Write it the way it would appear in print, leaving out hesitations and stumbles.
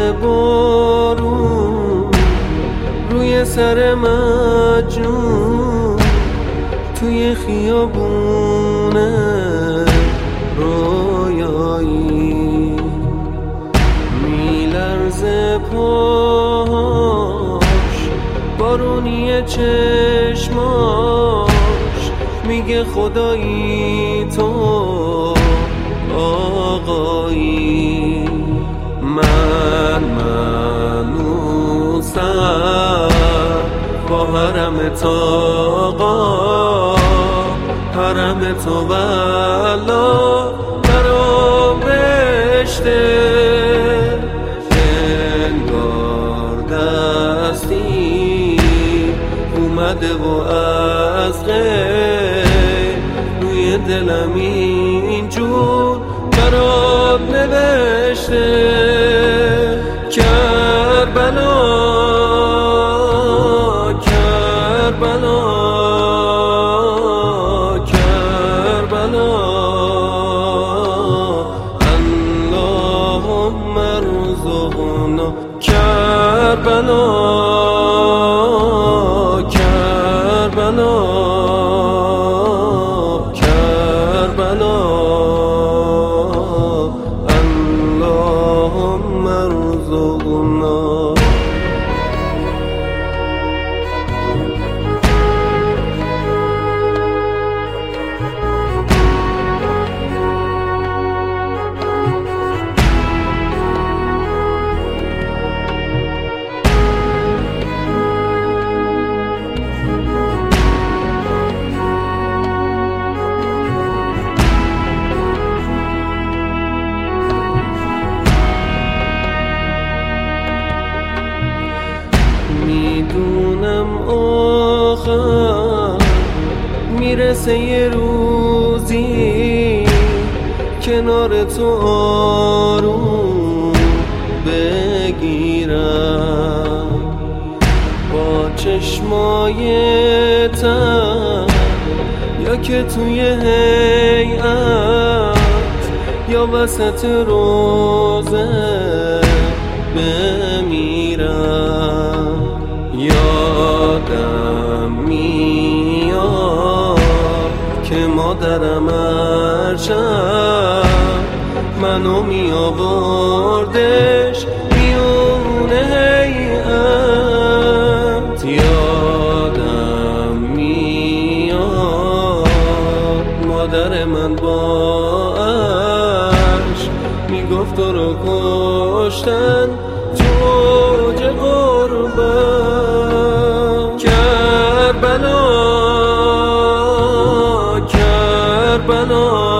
بارون روی سر مجنون توی خیابون رویایی میلرزه پاش بارونی چشماش میگه خدایی تو آقایی منوسم با حرم تاقا حرم تو والا برام بشته انگار دستی اومده و از غیر روی دلم اینجور برات نوشته کربلا اللهم ارزقنا کربلا کربلا کربلا اللهم ارزقنا. میدونم آخر میرسه یه روزی کنار تو آروم بگیرم با چشمای تر یا که توی هیئت یا وسط روزه بمیرم یادم میاد که مادرم هرشب منو میآوردش میونه هیئت یادم میاد مادر من با عشق میگفت تو رو کشتن تو اوج غربت کربلا کربلا